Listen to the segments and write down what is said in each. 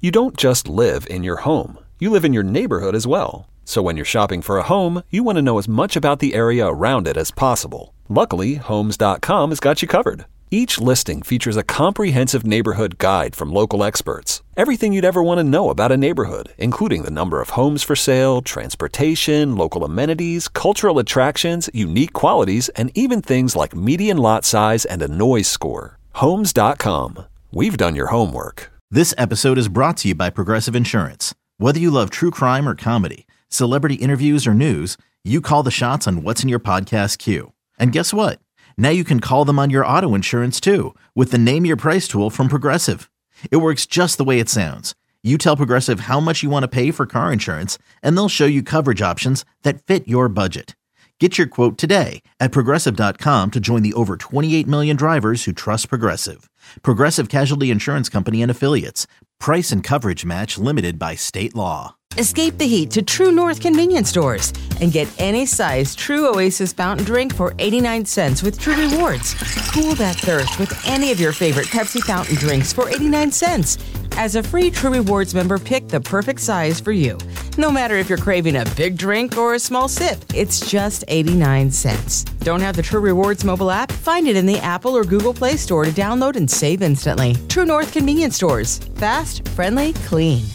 You don't just live in your home. You live in your neighborhood as well. So when you're shopping for a home, you want to know as much about the area around it as possible. Luckily, Homes.com has got you covered. Each listing features a comprehensive neighborhood guide from local experts. Everything you'd ever want to know about a neighborhood, including the number of homes for sale, transportation, local amenities, cultural attractions, unique qualities, and even things like median lot size and a noise score. Homes.com. We've done your homework. This episode is brought to you by Progressive Insurance. Whether you love true crime or comedy, celebrity interviews or news, you call the shots on what's in your podcast queue. And guess what? Now you can call them on your auto insurance too with the Name Your Price tool from Progressive. It works just the way it sounds. You tell Progressive how much you want to pay for car insurance, and they'll show you coverage options that fit your budget. Get your quote today at Progressive.com to join the over 28 million drivers who trust Progressive. Progressive Casualty Insurance Company and Affiliates. Price and coverage match limited by state law. Escape the heat to True North convenience stores and get any size True Oasis fountain drink for 89 cents with True Rewards. Cool that thirst with any of your favorite Pepsi fountain drinks for 89 cents. As a free True Rewards member, pick the perfect size for you. No matter if you're craving a big drink or a small sip, it's just 89 cents. Don't have the True Rewards mobile app? Find it in the Apple or Google Play Store to download and save instantly. True North convenience stores. Fast, friendly, clean.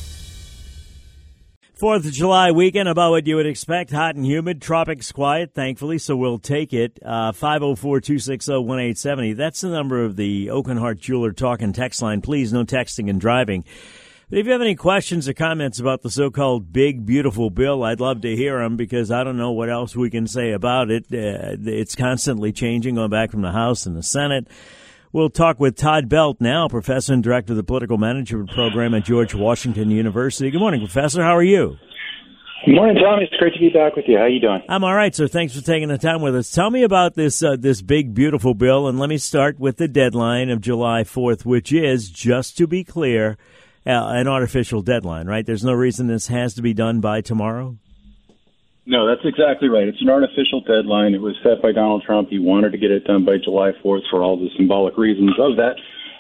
4th of July weekend, about what you would expect. Hot and humid, tropics quiet, thankfully, so we'll take it. 504-260-1870. That's the number of the Oakenhart Jeweler talk and text line. Please, no texting and driving. But if you have any questions or comments about the so-called big, beautiful bill, I'd love to hear them because I don't know what else we can say about it. It's constantly changing, going back from the House and the Senate. We'll talk with Todd Belt now, Professor and Director of the Political Management Program at George Washington University. Good morning, Professor. How are you? Good morning, Tom. It's great to be back with you. How are you doing? I'm all right, sir. Thanks for taking the time with us. Tell me about this big, beautiful bill, and let me start with the deadline of July 4th, which is, just to be clear, an artificial deadline, right? There's no reason this has to be done by tomorrow? No, that's exactly right. It's an artificial deadline. It was set by Donald Trump. He wanted to get it done by July 4th for all the symbolic reasons of that.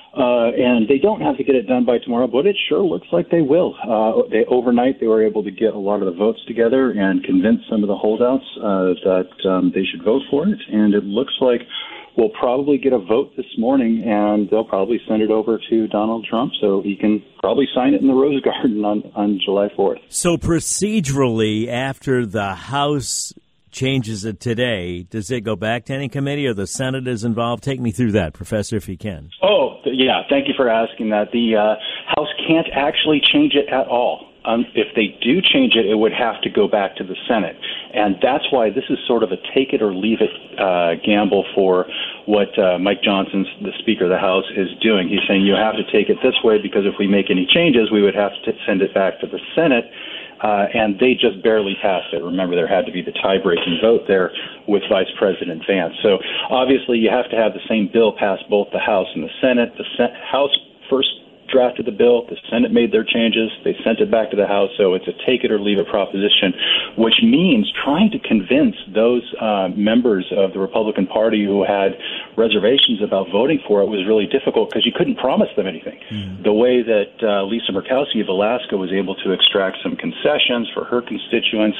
And they don't have to get it done by tomorrow, but it sure looks like they will. Overnight, they were able to get a lot of the votes together and convince some of the holdouts that they should vote for it. And it looks like we'll probably get a vote this morning, and they'll probably send it over to Donald Trump so he can probably sign it in the Rose Garden on July 4th. So procedurally, after the House changes it today, does it go back to any committee or the Senate is involved? Take me through that, Professor, if you can. Oh, yeah. Thank you for asking that. The House can't actually change it at all. If they do change it, it would have to go back to the Senate. And that's why this is sort of a take-it-or-leave-it gamble for what Mike Johnson, the Speaker of the House, is doing. He's saying you have to take it this way because if we make any changes, we would have to send it back to the Senate. And they just barely passed it. Remember, there had to be the tie-breaking vote there with Vice President Vance. So obviously you have to have the same bill pass both the House and the Senate. The House first drafted the bill. The Senate made their changes. They sent it back to the House. So it's a take-it-or-leave-it proposition, which means trying to convince those members of the Republican Party who had reservations about voting for it was really difficult because you couldn't promise them anything. The way that Lisa Murkowski of Alaska was able to extract some concessions for her constituents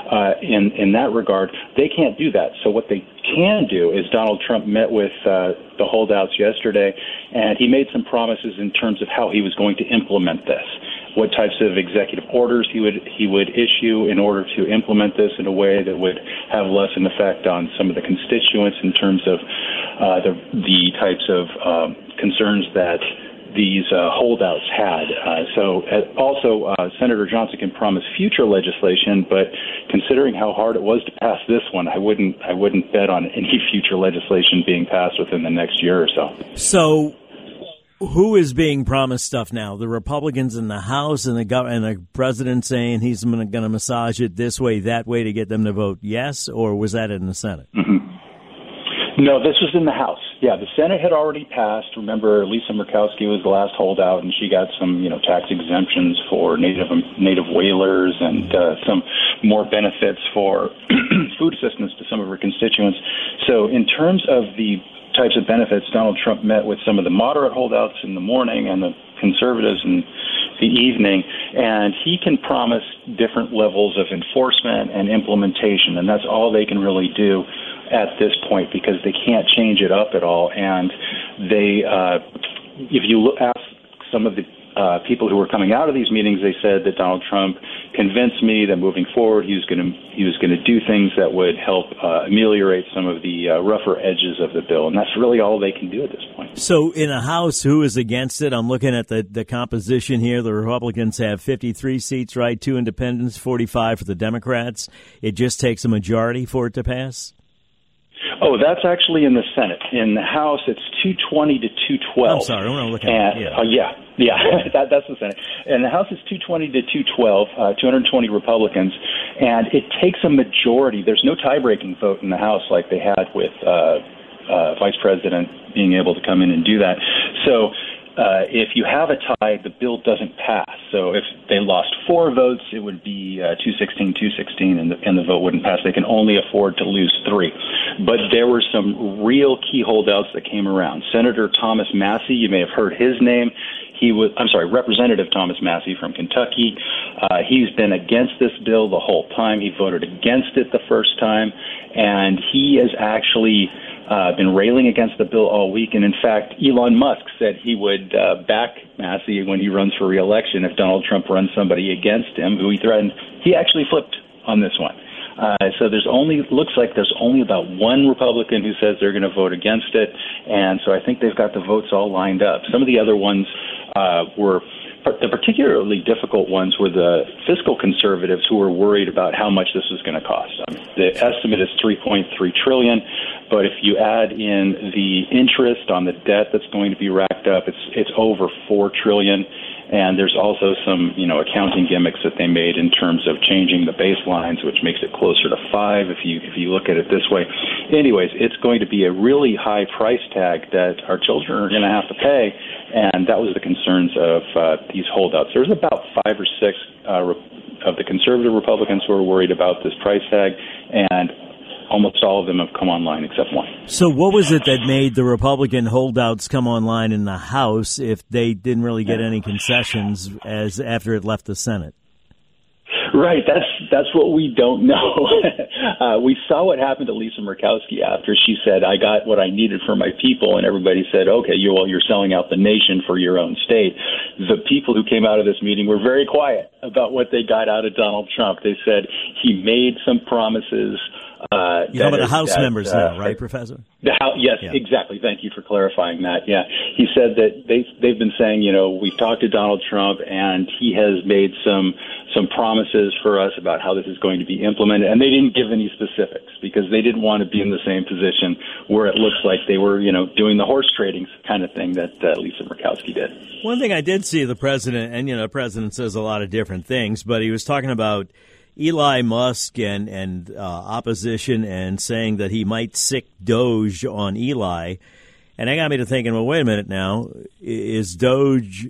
in that regard, they can't do that. So what they can do is Donald Trump met with the holdouts yesterday, and he made some promises in terms of how he was going to implement this, what types of executive orders he would issue in order to implement this in a way that would have less an effect on some of the constituents in terms of the types of concerns that these holdouts had. Also, Senator Johnson can promise future legislation, but considering how hard it was to pass this one, I wouldn't bet on any future legislation being passed within the next year or so. So, who is being promised stuff now? The Republicans in the House and the president saying he's going to massage it this way, that way to get them to vote yes, or was that in the Senate? Mm-hmm. No, this was in the House. Yeah, the Senate had already passed. Remember, Lisa Murkowski was the last holdout, and she got some, tax exemptions for native whalers and some more benefits for food assistance to some of her constituents. So in terms of the types of benefits, Donald Trump met with some of the moderate holdouts in the morning and the conservatives and the evening, and he can promise different levels of enforcement and implementation, and that's all they can really do at this point because they can't change it up at all. And they, if you ask some of the people who were coming out of these meetings, they said that Donald Trump convinced me that moving forward he was going to do things that would help ameliorate some of the rougher edges of the bill, and that's really all they can do at this point. So in the House, who is against it? I'm looking at the composition here. The Republicans have 53 seats, right? 2 independents, 45 for the Democrats. It just takes a majority for it to pass? Oh, that's actually in the Senate. In the House, it's 220 to 212. I'm sorry, I want to look at it. That's the Senate. And the House is 220 to 212, 220 Republicans, and it takes a majority. There's no tie-breaking vote in the House like they had with Vice President being able to come in and do that. So if you have a tie, the bill doesn't pass. So if they lost 4 votes, it would be 216, and the vote wouldn't pass. They can only afford to lose 3. But there were some real key holdouts that came around. Senator Thomas Massie, you may have heard his name. Representative Thomas Massie from Kentucky. He's been against this bill the whole time. He voted against it the first time, and he has actually been railing against the bill all week. And in fact, Elon Musk said he would back Massie when he runs for re-election if Donald Trump runs somebody against him, who he threatened. He actually flipped on this one. So looks like there's only about one Republican who says they're going to vote against it, and so I think they've got the votes all lined up. Some of the other ones the particularly difficult ones were the fiscal conservatives who were worried about how much this was going to cost. The estimate is $3.3 trillion, but if you add in the interest on the debt that's going to be racked up, it's over $4 trillion. And there's also some, accounting gimmicks that they made in terms of changing the baselines, which makes it closer to 5 if you look at it this way. Anyways, it's going to be a really high price tag that our children are going to have to pay, and that was the concerns of these holdouts. There's about 5 or 6 of the conservative Republicans who are worried about this price tag, and almost all of them have come online except one. So what was it that made the Republican holdouts come online in the House if they didn't really get any concessions after it left the Senate? Right, that's what we don't know. We saw what happened to Lisa Murkowski after she said, I got what I needed for my people, and everybody said, okay, you're selling out the nation for your own state. The people who came out of this meeting were very quiet about what they got out of Donald Trump. They said he made some promises. You know about the House members now, right, Professor? Yes, yeah. Exactly. Thank you for clarifying that. Yeah, he said that they've been saying, we've talked to Donald Trump, and he has made some promises for us about how this is going to be implemented, and they didn't give any specifics because they didn't want to be in the same position where it looks like they were, doing the horse trading kind of thing that Lisa Murkowski did. One thing I did see the president, and the president says a lot of different things, but he was talking about Eli Musk and opposition and saying that he might sic Doge on Eli. And that got me to thinking, well, wait a minute now. Is Doge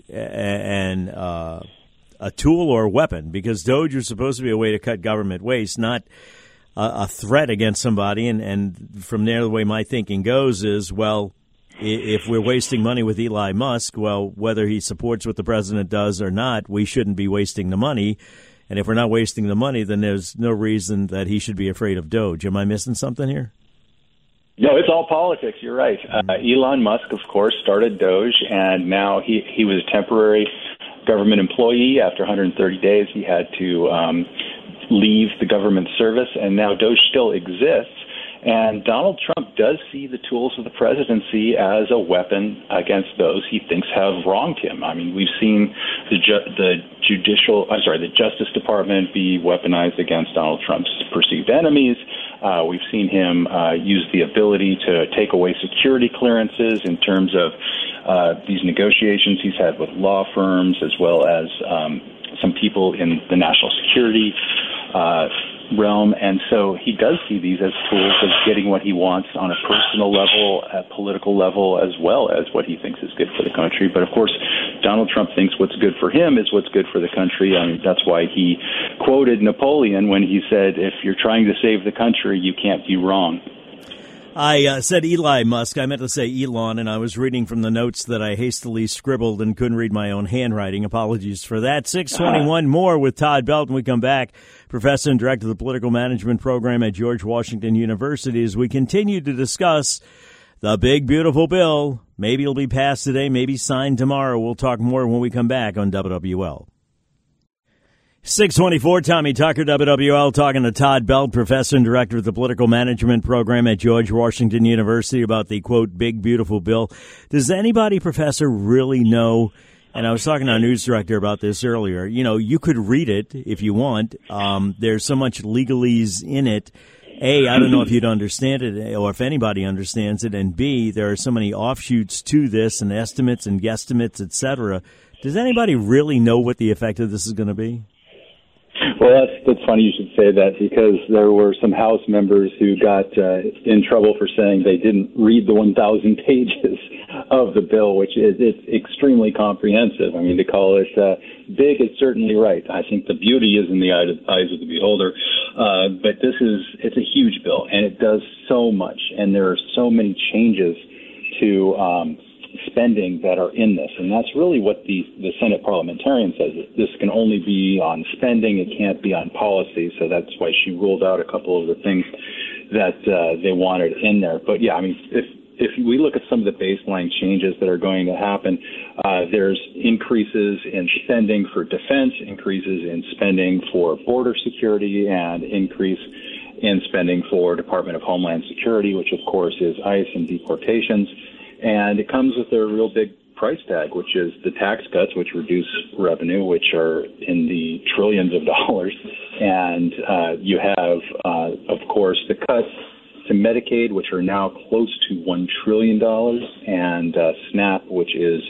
a tool or a weapon? Because Doge is supposed to be a way to cut government waste, not a threat against somebody. And from there, the way my thinking goes is, well, if we're wasting money with Eli Musk, well, whether he supports what the president does or not, we shouldn't be wasting the money. And if we're not wasting the money, then there's no reason that he should be afraid of Doge. Am I missing something here? No, it's all politics. You're right. Elon Musk, of course, started Doge, and now he was a temporary government employee. After 130 days, he had to leave the government service, and now Doge still exists. And Donald Trump does see the tools of the presidency as a weapon against those he thinks have wronged him. I mean, we've seen the Justice Department be weaponized against Donald Trump's perceived enemies. We've seen him use the ability to take away security clearances in terms of these negotiations he's had with law firms, as well as some people in the national security realm. And so he does see these as tools of getting what he wants on a personal level, a political level, as well as what he thinks is good for the country. But of course, Donald Trump thinks what's good for him is what's good for the country. I mean, that's why he quoted Napoleon when he said, if you're trying to save the country, you can't be wrong. I said Eli Musk. I meant to say Elon, and I was reading from the notes that I hastily scribbled and couldn't read my own handwriting. Apologies for that. 6:21 more with Todd Belt when we come back. Professor and Director of the Political Management Program at George Washington University, as we continue to discuss the big, beautiful bill. Maybe it'll be passed today, maybe signed tomorrow. We'll talk more when we come back on WWL. 6:24, Tommy Tucker, WWL, talking to Todd Belt, Professor and Director of the Political Management Program at George Washington University, about the, quote, big, beautiful bill. Does anybody, Professor, really know, and I was talking to our news director about this earlier, you know, you could read it if you want. There's so much legalese in it. A, I don't know if you'd understand it or if anybody understands it, and B, there are so many offshoots to this and estimates and guesstimates, et cetera. Does anybody really know what the effect of this is going to be? Well, that's funny you should say that, because there were some House members who got in trouble for saying they didn't read the 1,000 pages of the bill, which is extremely comprehensive. I mean, to call it big is certainly right. I think the beauty is in the eyes of the beholder. But it's a huge bill, and it does so much, and there are so many changes to spending that are in this. And that's really what the Senate parliamentarian says. This can only be on spending. It can't be on policy. So that's why she ruled out a couple of the things that they wanted in there. But yeah, I mean, if we look at some of the baseline changes that are going to happen, there's increases in spending for defense, increases in spending for border security, and increase in spending for Department of Homeland Security, which of course is ICE and deportations. And it comes with a real big price tag, which is the tax cuts, which reduce revenue, which are in the trillions of dollars. And you have, of course, the cuts to Medicaid, which are now close to $1 trillion, and SNAP, which is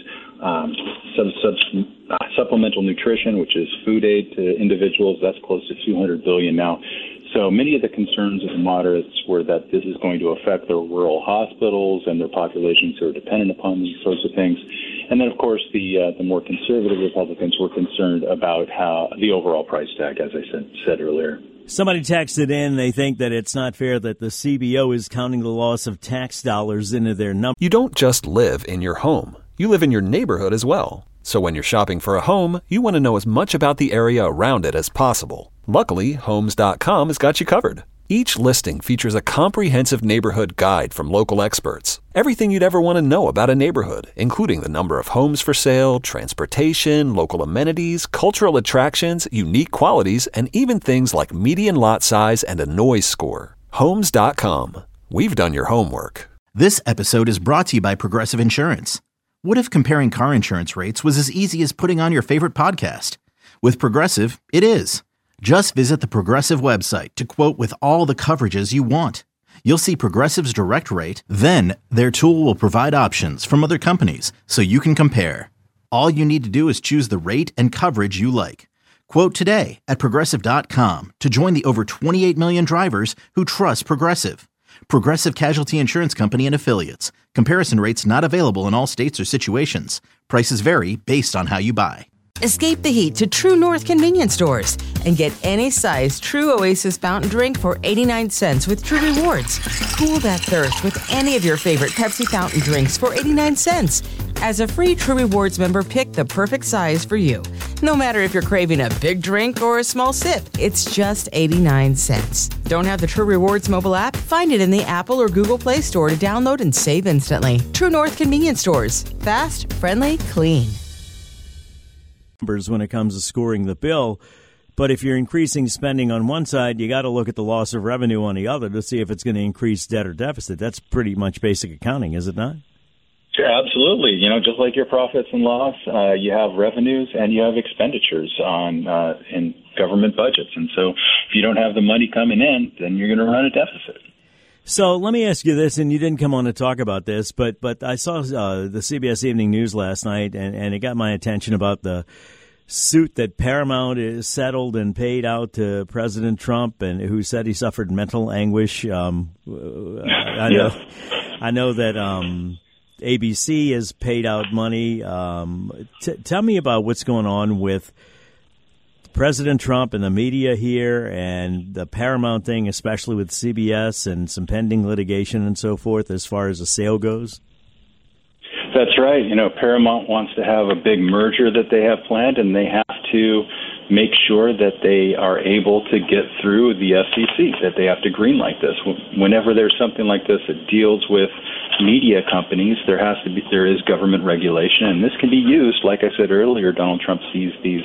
supplemental nutrition, which is food aid to individuals. That's close to $200 billion now. So many of the concerns of the moderates were that this is going to affect their rural hospitals and their populations who are dependent upon these sorts of things. And then, of course, the more conservative Republicans were concerned about how the overall price tag, as I said earlier. Somebody texted in, they think that it's not fair that the CBO is counting the loss of tax dollars into their number. You don't just live in your home. You live in your neighborhood as well. So when you're shopping for a home, you want to know as much about the area around it as possible. Luckily, Homes.com has got you covered. Each listing features a comprehensive neighborhood guide from local experts. Everything you'd ever want to know about a neighborhood, including the number of homes for sale, transportation, local amenities, cultural attractions, unique qualities, and even things like median lot size and a noise score. Homes.com. We've done your homework. This episode is brought to you by Progressive Insurance. What if comparing car insurance rates was as easy as putting on your favorite podcast? With Progressive, it is. Just visit the Progressive website to quote with all the coverages you want. You'll see Progressive's direct rate, then their tool will provide options from other companies so you can compare. All you need to do is choose the rate and coverage you like. Quote today at Progressive.com to join the over 28 million drivers who trust Progressive. Progressive Casualty Insurance Company and Affiliates. Comparison rates not available in all states or situations. Prices vary based on how you buy. Escape the heat to True North convenience stores and get any size True Oasis fountain drink for 89 cents with True Rewards. Cool that thirst with any of your favorite Pepsi fountain drinks for 89 cents. As a free True Rewards member, pick the perfect size for you. No matter if you're craving a big drink or a small sip, it's just 89 cents. Don't have the True Rewards mobile app? Find it in the Apple or Google Play Store to download and save instantly. True North convenience stores. Fast, friendly, clean. When it comes to scoring the bill. But if you're increasing spending on one side, you got to look at the loss of revenue on the other to see if it's going to increase debt or deficit. That's pretty much basic accounting, is it not? Sure, absolutely. You know, just like your profits and loss, you have revenues and you have expenditures on in government budgets. And so if you don't have the money coming in, then you're going to run a deficit. So let me ask you this, and you didn't come on to talk about this, but I saw the CBS Evening News last night, and it got my attention about the suit that Paramount is settled and paid out to President Trump, and who said he suffered mental anguish. I know that ABC has paid out money. Tell me about what's going on with President Trump and the media here and the Paramount thing, especially with CBS and some pending litigation and so forth as far as the sale goes? That's right. Paramount wants to have a big merger that they have planned, and they have to make sure that they are able to get through the FCC, that they have to greenlight this. Whenever there's something like this that deals with media companies, there is government regulation, and this can be used. Like I said earlier, Donald Trump sees these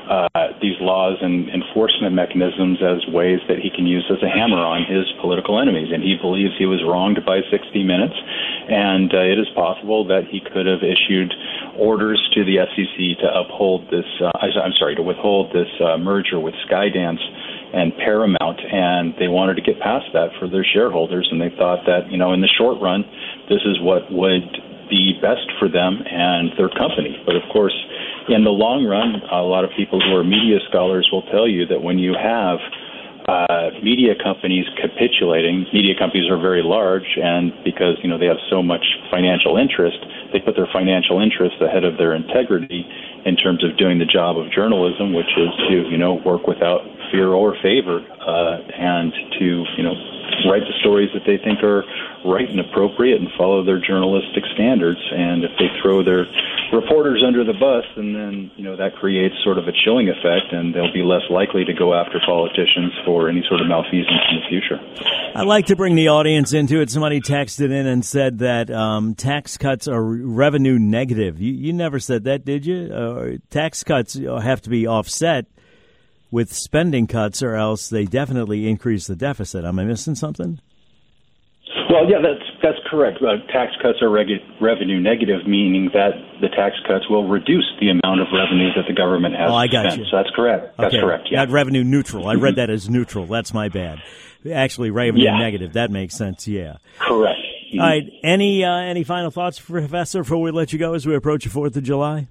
laws and enforcement mechanisms as ways that he can use as a hammer on his political enemies, and he believes he was wronged by 60 Minutes, and it is possible that he could have issued orders to the FCC to uphold this. To withhold this merger with Skydance and Paramount, and they wanted to get past that for their shareholders, and they thought that in the short run, this is what would be best for them and their company. But of course, in the long run, a lot of people who are media scholars will tell you that when you have media companies capitulating, media companies are very large, and because they have so much financial interest, they put their financial interests ahead of their integrity in terms of doing the job of journalism, which is to work without fear or favor, and to write the stories that they think are right and appropriate and follow their journalistic standards. And if they throw their reporters under the bus, and then that creates sort of a chilling effect, and they'll be less likely to go after politicians for any sort of malfeasance in the future. I'd like to bring the audience into it. Somebody texted in and said that tax cuts are revenue negative. You never said that, did you? Tax cuts have to be offset with spending cuts, or else they definitely increase the deficit. Am I missing something? Well, yeah, that's correct. Tax cuts are revenue negative, meaning that the tax cuts will reduce the amount of revenue that the government has I got spent. you. So that's correct. That's correct, yeah. Not revenue neutral. I read that as neutral. That's my bad. Actually, revenue negative. That makes sense, yeah. Correct. All right. Any final thoughts, Professor, before we let you go as we approach the 4th of July?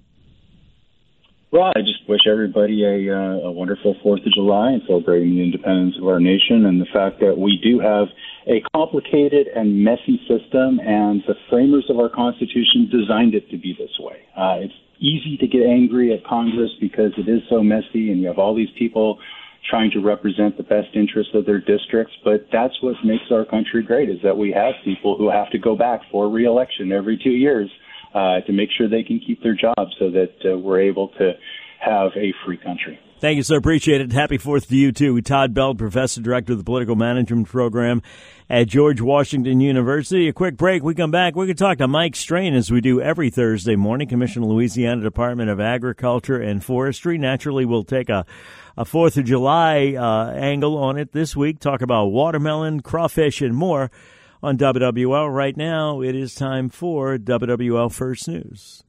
Well, I just wish everybody a wonderful 4th of July and celebrating the independence of our nation, and the fact that we do have a complicated and messy system, and the framers of our Constitution designed it to be this way. It's easy to get angry at Congress because it is so messy, and you have all these people trying to represent the best interests of their districts, but that's what makes our country great, is that we have people who have to go back for re-election every 2 years to make sure they can keep their jobs, so that we're able to have a free country. Thank you, sir. Appreciate it. Happy 4th to you, too. Todd Belt, Professor, Director of the Political Management Program at George Washington University. A quick break. We come back. We can talk to Mike Strain, as we do every Thursday morning, Commissioner, Louisiana Department of Agriculture and Forestry. Naturally, we'll take a 4th of July angle on it this week, talk about watermelon, crawfish, and more on WWL. Right now, it is time for WWL First News.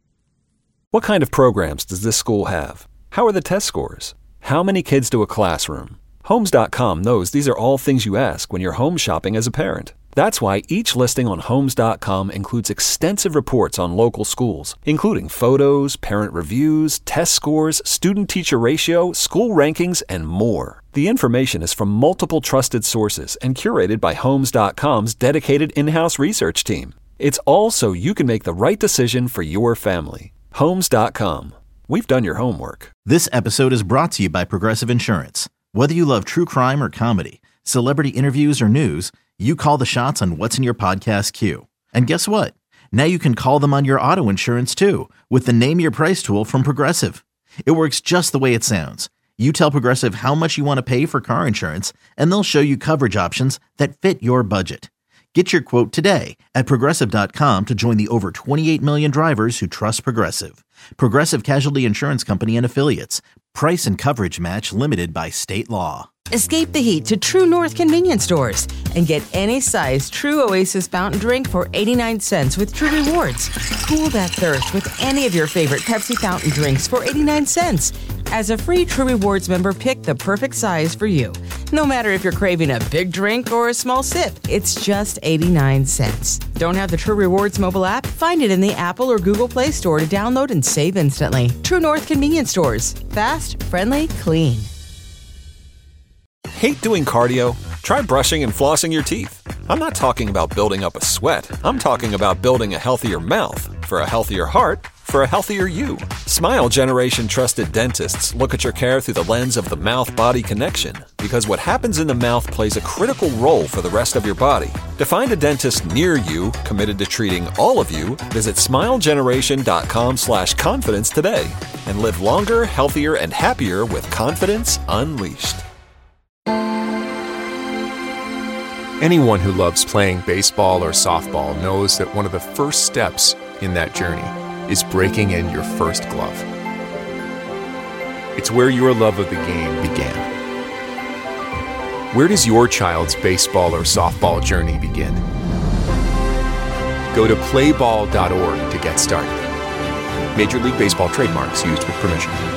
What kind of programs does this school have? How are the test scores? How many kids do a classroom? Homes.com knows these are all things you ask when you're home shopping as a parent. That's why each listing on Homes.com includes extensive reports on local schools, including photos, parent reviews, test scores, student-teacher ratio, school rankings, and more. The information is from multiple trusted sources and curated by Homes.com's dedicated in-house research team. It's all so you can make the right decision for your family. Homes.com. We've done your homework. This episode is brought to you by Progressive Insurance. Whether you love true crime or comedy, celebrity interviews or news, you call the shots on what's in your podcast queue. And guess what? Now you can call them on your auto insurance too, with the Name Your Price tool from Progressive. It works just the way it sounds. You tell Progressive how much you want to pay for car insurance, and they'll show you coverage options that fit your budget. Get your quote today at Progressive.com to join the over 28 million drivers who trust Progressive. Progressive Casualty Insurance Company and Affiliates. Price and coverage match limited by state law. Escape the heat to True North convenience stores and get any size True Oasis fountain drink for 89 cents with True Rewards. Cool that thirst with any of your favorite Pepsi fountain drinks for 89 cents. As a free True Rewards member, pick the perfect size for you. No matter if you're craving a big drink or a small sip, it's just 89 cents. Don't have the True Rewards mobile app? Find it in the Apple or Google Play Store to download and save instantly. True North convenience stores. Fast, friendly, clean. Hate doing cardio? Try brushing and flossing your teeth. I'm not talking about building up a sweat. I'm talking about building a healthier mouth. For a healthier heart, for a healthier you. Smile Generation trusted dentists look at your care through the lens of the mouth-body connection, because what happens in the mouth plays a critical role for the rest of your body. To find a dentist near you committed to treating all of you, visit smilegeneration.com/confidence today and live longer, healthier, and happier with confidence unleashed. Anyone who loves playing baseball or softball knows that one of the first steps in that journey is breaking in your first glove. It's where your love of the game began. Where does your child's baseball or softball journey begin? Go to playball.org to get started. Major League Baseball trademarks used with permission.